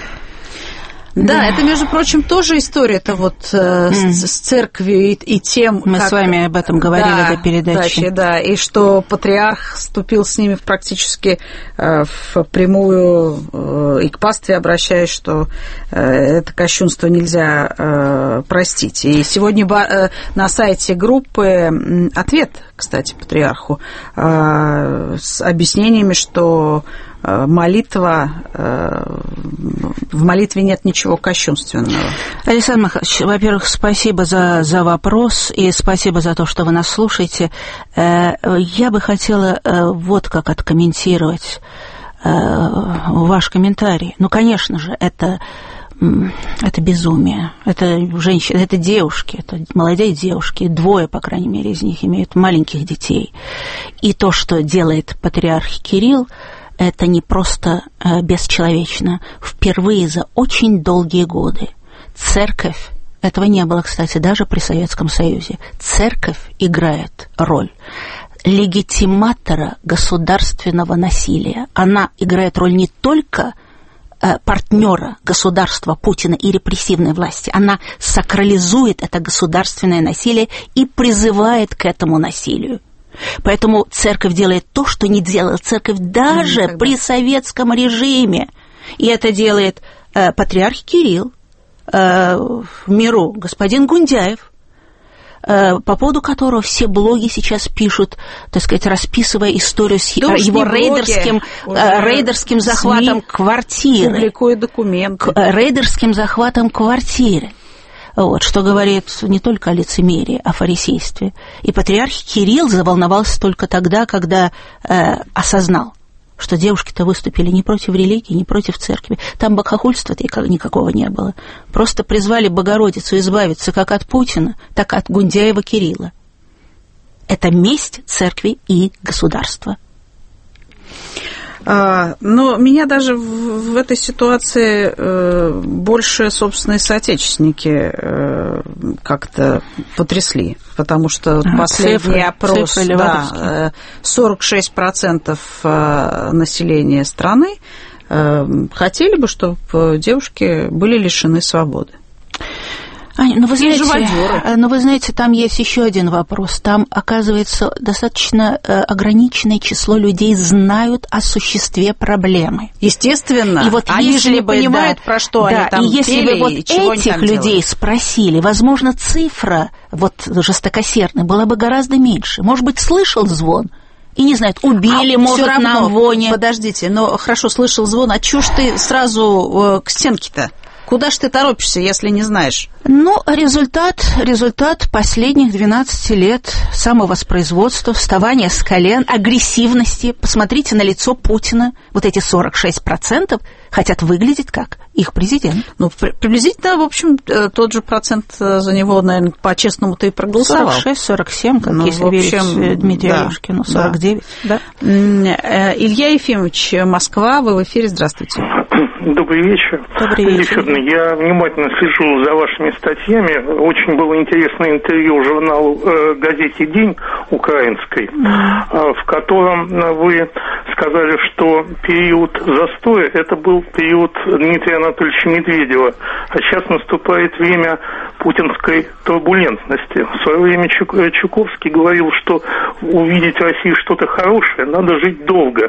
Да, да, это, между прочим, тоже история-то вот э, mm. с, с церковью и, и тем... Мы как... с вами об этом говорили да, до передачи. Да, да, и что патриарх вступил с ними практически э, в прямую, э, и к пастве обращаясь, что э, это кощунство нельзя э, простить. И сегодня э, на сайте группы ответ, кстати, патриарху, э, с объяснениями, что... молитва, в молитве нет ничего кощунственного. Александр Михайлович, во-первых, спасибо за, за вопрос и спасибо за то, что вы нас слушаете. Я бы хотела вот как откомментировать ваш комментарий. Ну, конечно же, это... Это безумие. Это женщины, это девушки, это молодые девушки, двое, по крайней мере, из них имеют маленьких детей. И то, что делает патриарх Кирилл, это не просто э, бесчеловечно. Впервые за очень долгие годы церковь, этого не было, кстати, даже при Советском Союзе, церковь играет роль легитиматора государственного насилия. Она играет роль не только э, партнера государства Путина и репрессивной власти, она сакрализует это государственное насилие и призывает к этому насилию. Поэтому церковь делает то, что не делала церковь даже mm, при советском режиме. И это делает э, патриарх Кирилл, э, в миру господин Гундяев, э, по поводу которого все блоги сейчас пишут, так сказать, расписывая историю с да его рейдерским, э, рейдерским захватом квартиры. Публикуют документы. К, э, рейдерским захватом квартиры. Вот, что говорит не только о лицемерии, о фарисействе. И патриарх Кирилл заволновался только тогда, когда э, осознал, что девушки-то выступили не против религии, не против церкви. Там богохульства никакого не было. Просто призвали Богородицу избавиться как от Путина, так и от Гундяева Кирилла. Это месть церкви и государства. Но меня даже в, в этой ситуации э, больше собственные соотечественники э, как-то потрясли, потому что а, последний цифры, опрос, цифры да, сорок шесть процентов населения страны э, хотели бы, чтобы девушки были лишены свободы. Аня, ну вы знаете, ну вы знаете, там есть еще один вопрос. Там, оказывается, достаточно э, ограниченное число людей знают о существе проблемы. Естественно. И вот они если же не бы, понимают, да, про что да, они там и если пели, бы вот и чего этих людей делали. Спросили, возможно, цифра вот жестокосердная была бы гораздо меньше. Может быть, слышал звон? И не знают, убили, а может, равно, на воне. Подождите, но хорошо, слышал звон, а чё ж ты сразу э, к стенке-то? Куда ж ты торопишься, если не знаешь? Ну, результат, результат последних двенадцати лет самовоспроизводства, вставания с колен, агрессивности. Посмотрите на лицо Путина. Вот эти сорок шесть процентов хотят выглядеть как их президент. Ну, при, приблизительно, в общем, тот же процент за него, наверное, по-честному-то и проголосовал. сорок шесть сорок семь, как ну, если общем, верить Дмитрию да, Алешкину, сорок девять. Да. Да? Илья Ефимович, Москва, вы в эфире, здравствуйте. Добрый вечер. Добрый вечер. Федоровна, я внимательно слежу за вашими статьями. Очень было интересное интервью журналу э, газете «День» украинской, mm. э, в котором вы сказали, что период застоя – это был период Дмитрия Анатольевича Медведева, а сейчас наступает время путинской турбулентности. В свое время Чук, Чуковский говорил, что увидеть в России что-то хорошее, надо жить долго.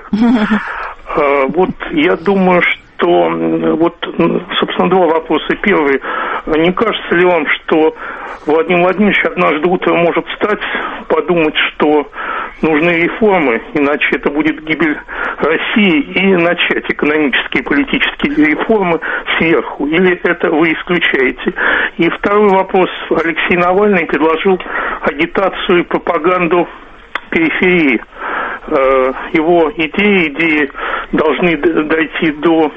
Э, вот я думаю, что то вот, собственно, два вопроса. Первый. Не кажется ли вам, что Владимир Владимирович однажды утром может встать, подумать, что нужны реформы, иначе это будет гибель России, и начать экономические и политические реформы сверху? Или это вы исключаете? И второй вопрос. Алексей Навальный предложил агитацию и пропаганду периферии. Его идеи, идеи должны дойти до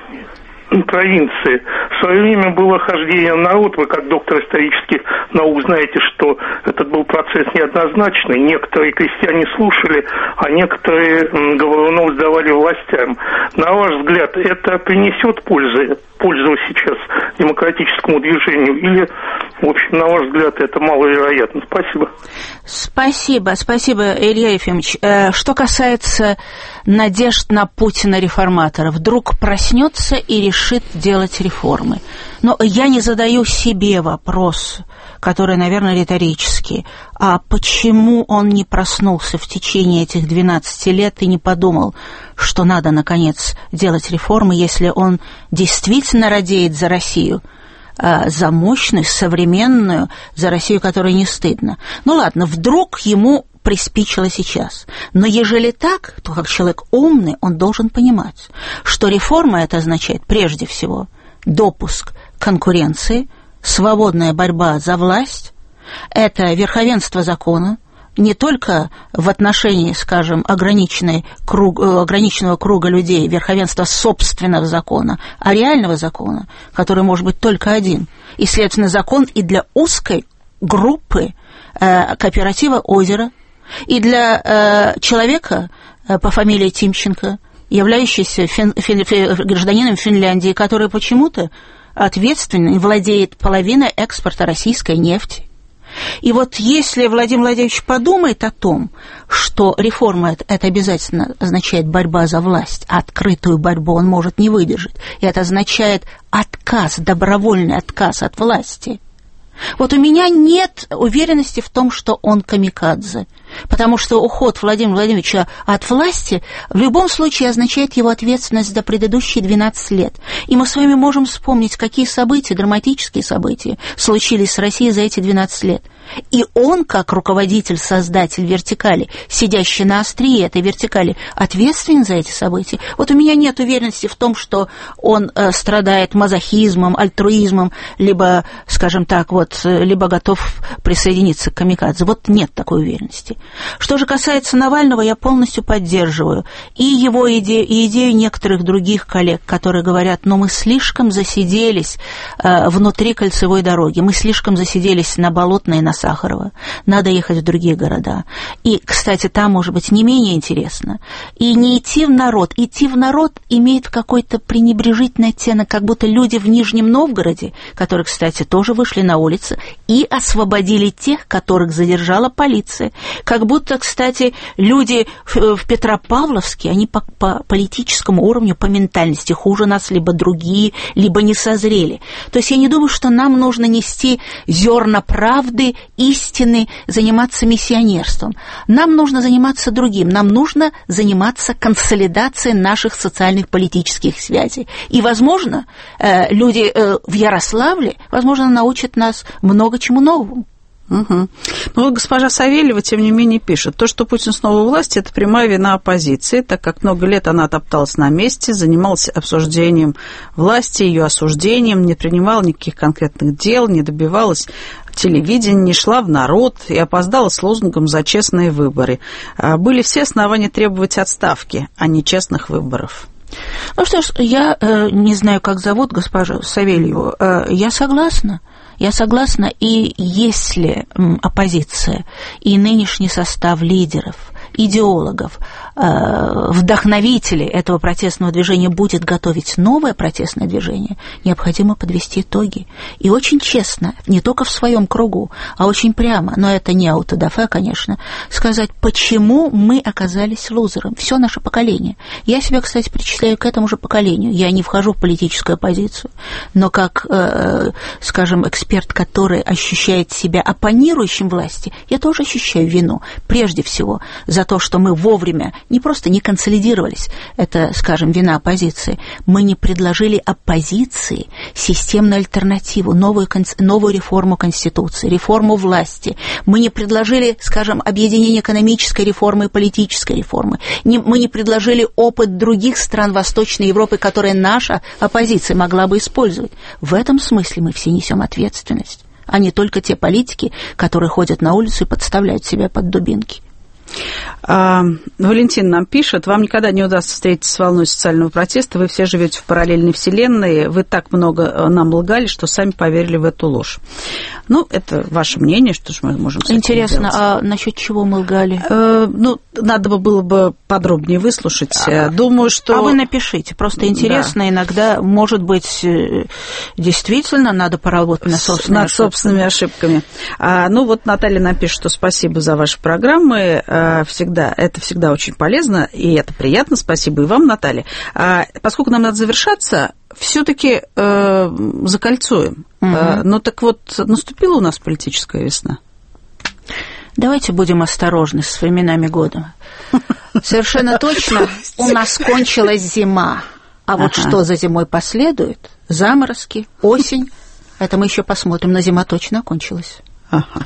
провинции. В свое время было хождение в народ. Вы, как доктор исторических наук, знаете, что этот был процесс неоднозначный. Некоторые крестьяне слушали, а некоторые говорунов сдавали властям. На ваш взгляд, это принесет пользу, пользу сейчас демократическому движению? Или, в общем, на ваш взгляд, это маловероятно? Спасибо. Спасибо, спасибо, Илья Ефимович. Что касается надежд на Путина-реформатора, вдруг проснется и решит делать реформы. Но я не задаю себе вопрос, который, наверное, риторический. А почему он не проснулся в течение этих двенадцати лет и не подумал, что надо, наконец, делать реформы, если он действительно радеет за Россию? За мощную, современную, за Россию, которой не стыдно. Ну ладно, вдруг ему приспичило сейчас. Но ежели так, то как человек умный, он должен понимать, что реформа это означает прежде всего допуск конкуренции, свободная борьба за власть, это верховенство закона, не только в отношении, скажем, ограниченной круг, ограниченного круга людей, верховенства собственного закона, а реального закона, который может быть только один. И, следовательно, закон и для узкой группы э, кооператива «Озеро», и для э, человека э, по фамилии Тимченко, являющийся фин, фин, фин, гражданином Финляндии, который почему-то ответственен и владеет половиной экспорта российской нефти. И вот если Владимир Владимирович подумает о том, что реформа это, это обязательно означает борьба за власть, а открытую борьбу он может не выдержать, и это означает отказ, добровольный отказ от власти, вот у меня нет уверенности в том, что он камикадзе, потому что уход Владимира Владимировича от власти в любом случае означает его ответственность за предыдущие двенадцать лет. И мы с вами можем вспомнить, какие события, драматические события случились с Россией за эти двенадцать лет. И он, как руководитель, создатель вертикали, сидящий на острие этой вертикали, ответственен за эти события. Вот у меня нет уверенности в том, что он э, страдает мазохизмом, альтруизмом, либо, скажем так, вот, либо готов присоединиться к камикадзе. Вот нет такой уверенности. Что же касается Навального, я полностью поддерживаю и его идею, и идею некоторых других коллег, которые говорят, но мы слишком засиделись э, внутри кольцевой дороги, мы слишком засиделись на Болотной и на Сахарова, надо ехать в другие города. И, кстати, там, может быть, не менее интересно. И не идти в народ. Идти в народ имеет какой-то пренебрежительный оттенок, как будто люди в Нижнем Новгороде, которые, кстати, тоже вышли на улицы и освободили тех, которых задержала полиция. Как будто, кстати, люди в Петропавловске, они по, по политическому уровню, по ментальности хуже нас, либо другие, либо не созрели. То есть я не думаю, что нам нужно нести зерна правды, истины, заниматься миссионерством. Нам нужно заниматься другим. Нам нужно заниматься консолидацией наших социальных политических связей. И, возможно, люди в Ярославле, возможно, научат нас много чему новому. Угу. Ну вот госпожа Савельева, тем не менее, пишет, то, что Путин снова у власти, это прямая вина оппозиции, так как много лет она топталась на месте, занималась обсуждением власти, ее осуждением, не принимала никаких конкретных дел, не добивалась телевидения, не шла в народ и опоздала с лозунгом «За честные выборы». Были все основания требовать отставки, а не честных выборов. Ну что ж, я э, не знаю, как зовут госпожу Савельеву, э, я согласна. Я согласна, и если оппозиция и нынешний состав лидеров, идеологов, вдохновителей этого протестного движения будет готовить новое протестное движение, необходимо подвести итоги. И очень честно, не только в своем кругу, а очень прямо, но это не аутодафе, конечно, сказать, почему мы оказались лузером, все наше поколение. Я себя, кстати, причисляю к этому же поколению. Я не вхожу в политическую оппозицию, но как, скажем, эксперт, который ощущает себя оппонирующим власти, я тоже ощущаю вину, прежде всего, за то, что мы вовремя не просто не консолидировались, это, скажем, вина оппозиции, мы не предложили оппозиции системную альтернативу, новую, новую реформу Конституции, реформу власти. Мы не предложили, скажем, объединение экономической реформы и политической реформы. Не, мы не предложили опыт других стран Восточной Европы, которые наша оппозиция могла бы использовать. В этом смысле мы все несем ответственность, а не только те политики, которые ходят на улицу и подставляют себя под дубинки. А, Валентин нам пишет, вам никогда не удастся встретиться с волной социального протеста, вы все живете в параллельной вселенной, вы так много нам лгали, что сами поверили в эту ложь. Ну, это ваше мнение, что же мы можем с этим Интересно, делать? А насчет чего мы лгали? Э, ну, надо было бы подробнее выслушать. А, Думаю, что... А вы напишите, просто интересно, да. Иногда, может быть, действительно надо поработать над собственными, над собственными ошибками. А, ну, вот Наталья нам пишет, что спасибо за ваши программы. Всегда, это всегда очень полезно, и это приятно. Спасибо и вам, Наталья. А, поскольку нам надо завершаться, все-таки э, закольцуем. Угу. Э, ну, так вот, наступила у нас политическая весна? Давайте будем осторожны с временами года. Совершенно точно у нас кончилась зима. А вот что за зимой последует? Заморозки, осень. Это мы еще посмотрим, но зима точно кончилась. Ага.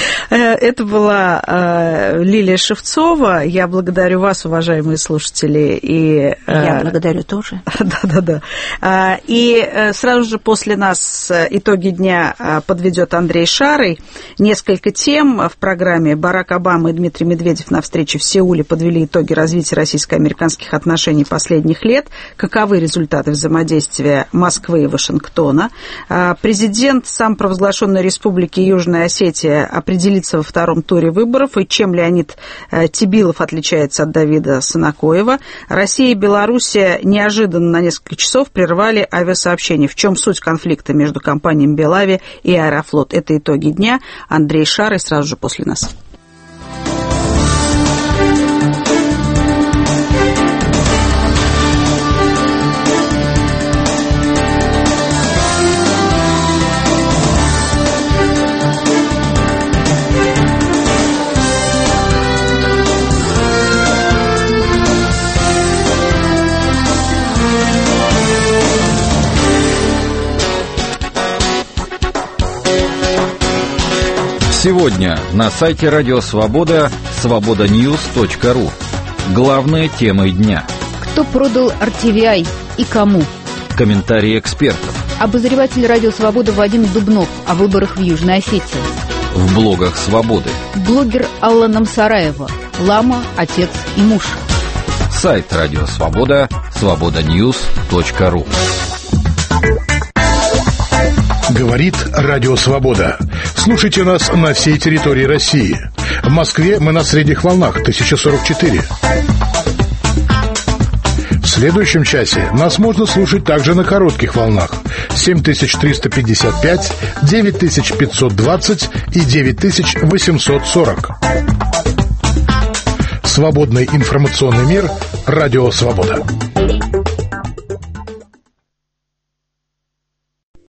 Это была э, Лилия Шевцова. Я благодарю вас, уважаемые слушатели. И, э, Я благодарю тоже. Да-да-да. И сразу же после нас итоги дня подведет Андрей Шарый. Несколько тем в программе. Барак Обама и Дмитрий Медведев на встрече в Сеуле подвели итоги развития российско-американских отношений последних лет. Каковы результаты взаимодействия Москвы и Вашингтона? Президент самопровозглашенной республики Южная Осетия определится во втором туре выборов, и чем Леонид Тибилов отличается от Давида Санакоева. Россия и Белоруссия неожиданно на несколько часов прервали авиасообщение. В чем суть конфликта между компаниями Белави и Аэрофлот? Это итоги дня. Андрей Шарый сразу же после нас. Сегодня на сайте Радио Свобода свобода ньюс точка ру. Главные темы дня. Кто продал ар ти ви ай и кому? Комментарии экспертов. Обозреватель Радио Свобода Вадим Дубнов о выборах в Южной Осетии. В блогах Свободы. Блогер Алла Намсараева. Лама, отец и муж. Сайт Радио Свобода свобода ньюс точка ру. Говорит Радио Свобода. Слушайте нас на всей территории России. В Москве мы на средних волнах тысяча сорок четыре. В следующем часе нас можно слушать также на коротких волнах семь тысяч триста пятьдесят пять, девять тысяч пятьсот двадцать и девять тысяч восемьсот сорок. Свободный информационный мир. Радио Свобода.